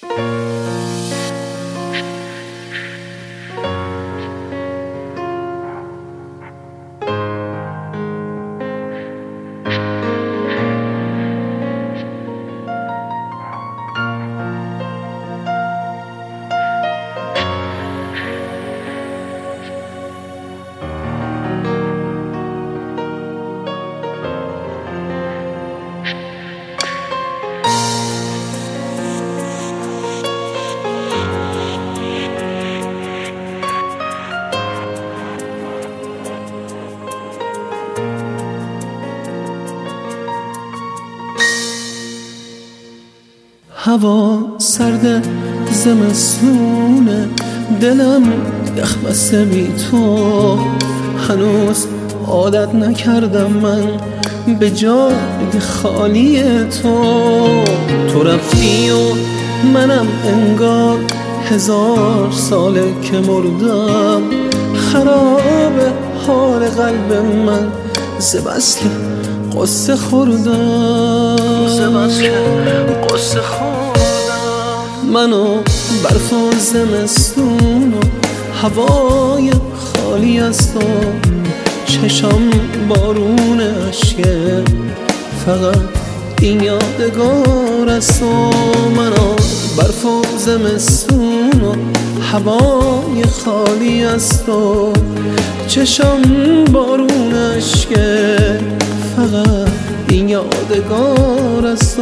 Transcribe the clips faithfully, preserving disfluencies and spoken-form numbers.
هوا سرد زمستونه، دلم یخ بسته بی تو. هنوز عادت نکردم من به جای خالی تو. تو رفتی و منم انگار هزار ساله که مردم. خراب حال قلب من ز بس که قصه خوردم، ز بس که قصه خوردم. منو برف و زمستون و هوای خالی از تو، چشم بارون اشکه، فقط این یادگار از تو. منو برف و زمستون و هوای خالی از تو، چشم بارون اشکه، فقط این یادگار از تو.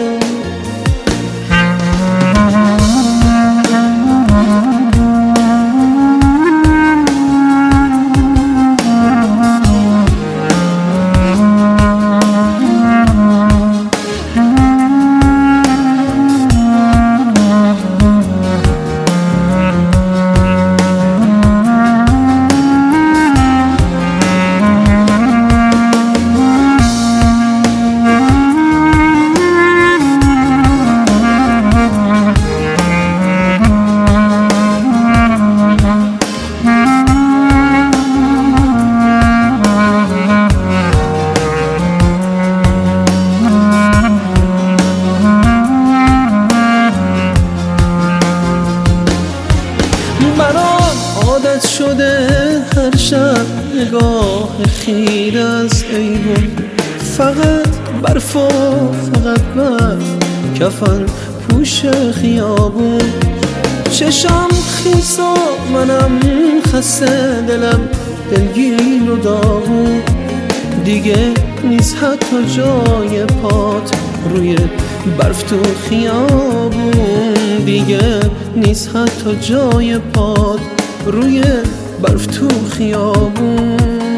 برام عادت شده هر شب نگاه خیره از ایوون، فقط برف و فقط برف، کفن پوش خیابون. چشم خیس و منم خسته، دلم دلگیر و داغون. دیگه نیست حتی جای پات روی برف تو خیابون. دیگه نیست حتی جای پات روی برف تو خیابون.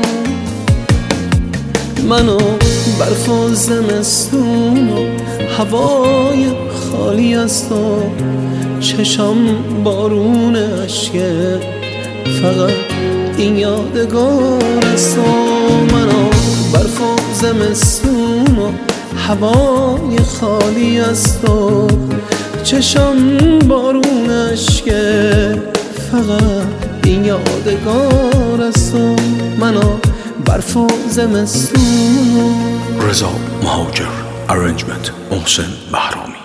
منو برف و زمستون و هوای خالی از تو، چشم بارون اشکه، فقط این یادگار از تو. منو برف و زمستون و هوای خالی از تو، چشم بارون اشکه، فقط این یادگار از تو. منو برف و زمستون. رضا مهاجر، ارنجمنت محسن بهرامی.